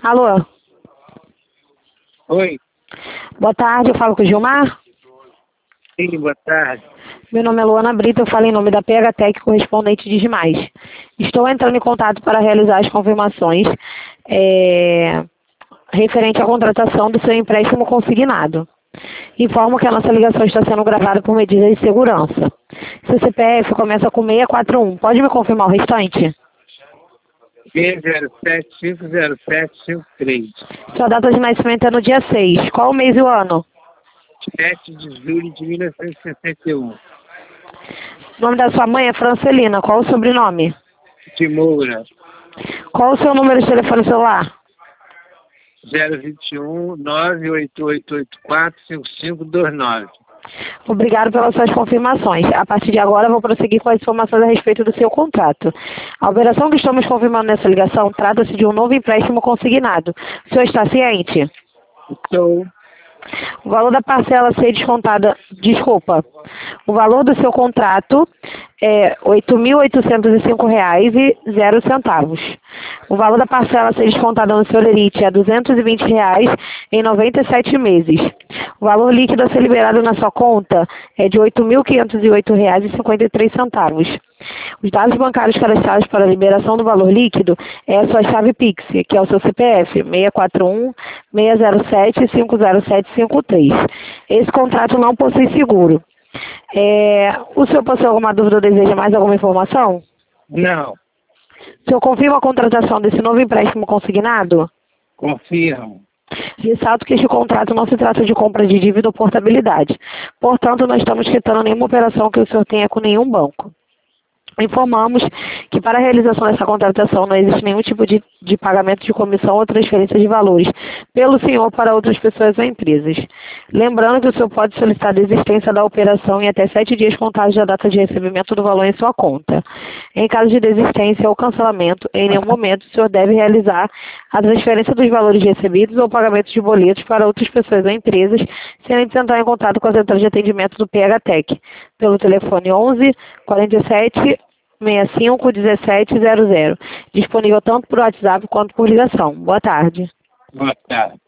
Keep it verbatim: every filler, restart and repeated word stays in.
Alô? Oi, Boa tarde, eu falo com o Gilmar. sim, boa tarde. Meu nome é Luana Brito, eu falo em nome da P H Tech, correspondente de demais. Estou entrando em contato para realizar as confirmações é, referente à contratação do seu empréstimo consignado. Informo que a nossa ligação está sendo gravada por medidas de segurança. Seu C P F começa com seiscentos e quarenta e um. Pode me confirmar o restante? B zero sete cinco zero sete cinco três. Sua data de nascimento é no dia seis. Qual o mês e o ano? sete de julho de mil novecentos e sessenta e um. O nome da sua mãe é Francelina. Qual o sobrenome? De Moura. Qual o seu número de telefone celular? zero vinte e um nove oito oito oito quatro cinco cinco dois nove. Obrigado pelas suas confirmações. A partir de agora, vou prosseguir com as informações a respeito do seu contrato. A operação que estamos confirmando nessa ligação trata-se de um novo empréstimo consignado. O senhor está ciente? Estou. O valor da parcela a ser descontada, desculpa, o valor do seu contrato é oito mil oitocentos e cinco reais e zero centavos. O valor da parcela a ser descontada no seu lerite é duzentos e vinte reais em noventa e sete meses. O valor líquido a ser liberado na sua conta é de oito mil quinhentos e oito reais e cinquenta e três centavos. Os dados bancários cadastrados para a liberação do valor líquido é a sua chave Pix, que é o seu C P F, seis quatro um, seis zero sete, cinco zero sete cinco três. Esse contrato não possui seguro. É, o senhor possui alguma dúvida ou deseja mais alguma informação? Não. O senhor confirma a contratação desse novo empréstimo consignado? Confirmo. Ressalto que este contrato não se trata de compra de dívida ou portabilidade. Portanto, não estamos quitando nenhuma operação que o senhor tenha com nenhum banco. Informamos que para a realização dessa contratação não existe nenhum tipo de, de pagamento de comissão ou transferência de valores pelo senhor para outras pessoas ou empresas. Lembrando que o senhor pode solicitar a desistência da operação em até sete dias contados da data de recebimento do valor em sua conta. Em caso de desistência ou cancelamento, em nenhum momento o senhor deve realizar a transferência dos valores recebidos ou pagamento de boletos para outras pessoas ou empresas sem antes entrar em contato com a central de atendimento do P H Tech pelo telefone onze, quarenta e sete, sessenta e cinco, dezessete zero zero, disponível tanto por WhatsApp quanto por ligação. Boa tarde. Boa tarde.